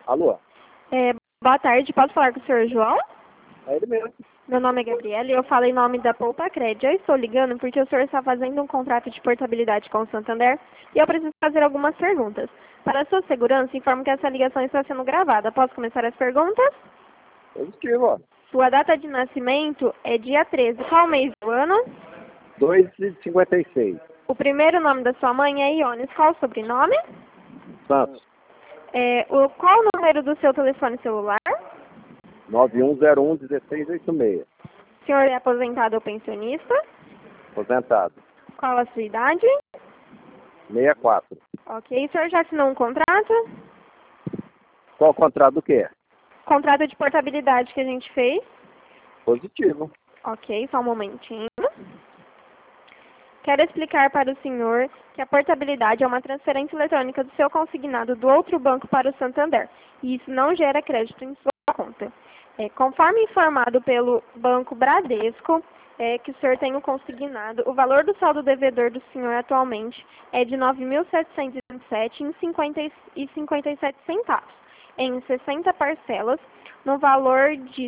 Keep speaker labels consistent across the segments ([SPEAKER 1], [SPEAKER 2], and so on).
[SPEAKER 1] Alô?
[SPEAKER 2] Boa tarde, posso falar com o senhor João?
[SPEAKER 1] É ele mesmo.
[SPEAKER 2] Meu nome é Gabriela e eu falo em nome da Poupa Crédito. Eu estou ligando porque o senhor está fazendo um contrato de portabilidade com o Santander e eu preciso fazer algumas perguntas. Para sua segurança, informo que essa ligação está sendo gravada. Posso começar as perguntas?
[SPEAKER 1] Positivo, ó.
[SPEAKER 2] Sua data de nascimento é dia 13. Qual mês do ano?
[SPEAKER 1] 2,56.
[SPEAKER 2] O primeiro nome da sua mãe é Iones. Qual o sobrenome?
[SPEAKER 1] Santos.
[SPEAKER 2] Qual o número do seu telefone celular?
[SPEAKER 1] 9101-1686.
[SPEAKER 2] O senhor é aposentado ou pensionista?
[SPEAKER 1] Aposentado.
[SPEAKER 2] Qual a sua idade?
[SPEAKER 1] 64.
[SPEAKER 2] Ok. O senhor já assinou um contrato?
[SPEAKER 1] Qual o contrato do quê?
[SPEAKER 2] Contrato de portabilidade que a gente fez.
[SPEAKER 1] Positivo.
[SPEAKER 2] Ok, só um momentinho. Quero explicar para o senhor que a portabilidade é uma transferência eletrônica do seu consignado do outro banco para o Santander. E isso não gera crédito em sua conta. Conforme informado pelo Banco Bradesco, que o senhor tem o consignado, o valor do saldo devedor do senhor atualmente é de R$ 9.727,57 em 60 parcelas, no valor de R$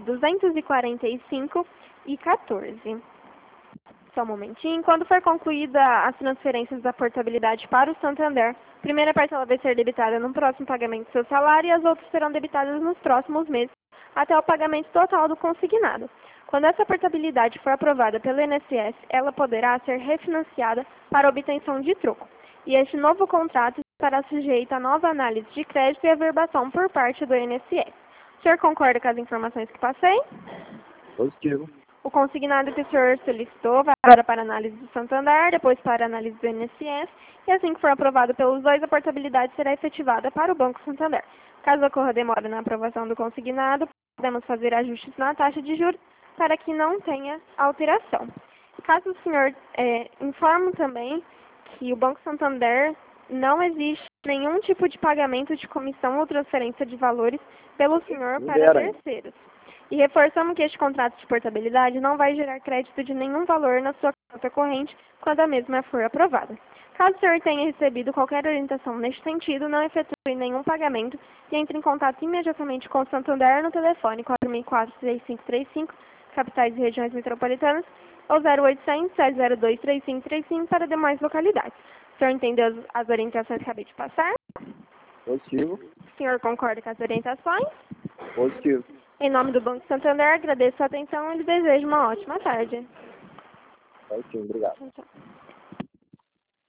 [SPEAKER 2] 245,14. Só um momentinho. Quando for concluída as transferências da portabilidade para o Santander, a primeira parcela vai ser debitada no próximo pagamento do seu salário e as outras serão debitadas nos próximos meses, até o pagamento total do consignado. Quando essa portabilidade for aprovada pelo INSS, ela poderá ser refinanciada para obtenção de troco. E este novo contrato estará sujeito a nova análise de crédito e averbação por parte do INSS. O senhor concorda com as informações que passei?
[SPEAKER 1] Positivo.
[SPEAKER 2] O consignado que o senhor solicitou vai agora para análise do Santander, depois para análise do INSS, e assim que for aprovado pelos dois, a portabilidade será efetivada para o Banco Santander. Caso ocorra demora na aprovação do consignado, podemos fazer ajustes na taxa de juros para que não tenha alteração. Caso o senhor informe também que o Banco Santander não existe nenhum tipo de pagamento de comissão ou transferência de valores pelo senhor para terceiros. E reforçamos que este contrato de portabilidade não vai gerar crédito de nenhum valor na sua conta corrente quando a mesma for aprovada. Caso o senhor tenha recebido qualquer orientação neste sentido, não efetue nenhum pagamento e entre em contato imediatamente com o Santander no telefone 464-6535, capitais e regiões metropolitanas, ou 0800-702-3535 para demais localidades. O senhor entendeu as orientações que acabei de passar?
[SPEAKER 1] Positivo.
[SPEAKER 2] O senhor concorda com as orientações?
[SPEAKER 1] Positivo.
[SPEAKER 2] Em nome do Banco Santander, agradeço a atenção e lhe desejo uma ótima tarde.
[SPEAKER 1] Positivo, obrigado.
[SPEAKER 2] Tchau, tchau.